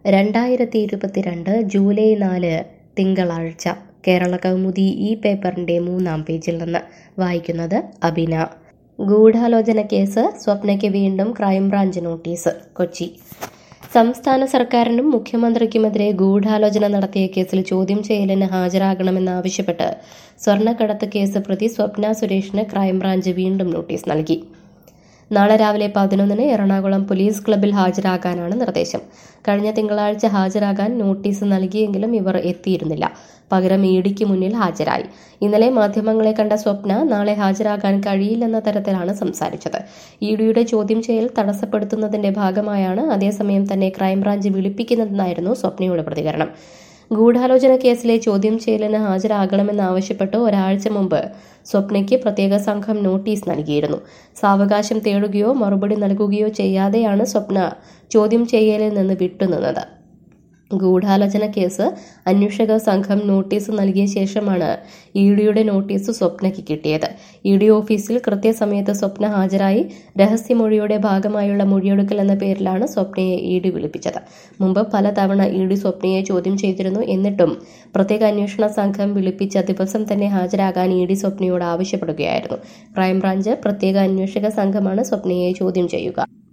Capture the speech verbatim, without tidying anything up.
രണ്ടായിരത്തി ഇരുപത്തിരണ്ട് ജൂലൈ നാല് തിങ്കളാഴ്ച കേരള കൗമുദി ഈ പേപ്പറിൻ്റെ മൂന്നാം പേജിൽ നിന്ന് വായിക്കുന്നത് അബിന. ഗൂഢാലോചന കേസ് സ്വപ്നയ്ക്ക് വീണ്ടും ക്രൈംബ്രാഞ്ച് നോട്ടീസ്. കൊച്ചി. സംസ്ഥാന സർക്കാരിനും മുഖ്യമന്ത്രിക്കുമെതിരെ ഗൂഢാലോചന നടത്തിയ കേസിൽ ചോദ്യം ചെയ്യലിന് ഹാജരാകണമെന്നാവശ്യപ്പെട്ട് സ്വർണ്ണക്കടത്ത് കേസ് പ്രതി സ്വപ്ന സുരേഷിന് ക്രൈംബ്രാഞ്ച് വീണ്ടും നോട്ടീസ് നൽകി. നാളെ രാവിലെ പതിനൊന്നിന് എറണാകുളം പോലീസ് ക്ലബ്ബിൽ ഹാജരാകാനാണ് നിർദ്ദേശം. കഴിഞ്ഞ തിങ്കളാഴ്ച ഹാജരാകാൻ നോട്ടീസ് നൽകിയെങ്കിലും ഇവർ എത്തിയിരുന്നില്ല. പകരം ഇ ഡിക്ക് മുന്നിൽ ഹാജരായി. ഇന്നലെ മാധ്യമങ്ങളെ കണ്ട സ്വപ്ന നാളെ ഹാജരാകാൻ കഴിയില്ലെന്ന തരത്തിലാണ് സംസാരിച്ചത്. ഇ ഡിയുടെ ചോദ്യം ചെയ്യൽ തടസ്സപ്പെടുത്തുന്നതിന്റെ ഭാഗമായാണ് അതേസമയം തന്നെ ക്രൈംബ്രാഞ്ച് വിളിപ്പിക്കുന്നതെന്നായിരുന്നു സ്വപ്നയുടെ പ്രതികരണം. ഗൂഢാലോചന കേസിലെ ചോദ്യം ചെയ്യലിന് ഹാജരാകണമെന്നാവശ്യപ്പെട്ട് ഒരാഴ്ച മുമ്പ് സ്വപ്നയ്ക്ക് പ്രത്യേക സംഘം നോട്ടീസ് നൽകിയിരുന്നു. സാവകാശം തേടുകയോ മറുപടി നൽകുകയോ ചെയ്യാതെയാണ് സ്വപ്ന ചോദ്യം ചെയ്യലിൽ നിന്ന് വിട്ടുനിന്നത്. ഗൂഢാലോചന കേസ് അന്വേഷക സംഘം നോട്ടീസ് നൽകിയ ശേഷമാണ് ഇ ഡിയുടെ നോട്ടീസ് സ്വപ്നയ്ക്ക് കിട്ടിയത്. ഇ ഡി ഓഫീസിൽ കൃത്യസമയത്ത് സ്വപ്ന ഹാജരായി. രഹസ്യമൊഴിയുടെ ഭാഗമായുള്ള മൊഴിയെടുക്കൽ എന്ന പേരിലാണ് സ്വപ്നയെ ഇ ഡി വിളിപ്പിച്ചത്. മുമ്പ് പലതവണ ഇ ഡി സ്വപ്നയെ ചോദ്യം ചെയ്തിരുന്നു. എന്നിട്ടും പ്രത്യേക അന്വേഷണ സംഘം വിളിപ്പിച്ച ദിവസം തന്നെ ഹാജരാകാൻ ഇ ഡി സ്വപ്നയോട് ആവശ്യപ്പെടുകയായിരുന്നു. ക്രൈംബ്രാഞ്ച് പ്രത്യേക അന്വേഷക സംഘമാണ് സ്വപ്നയെ ചോദ്യം ചെയ്യുക.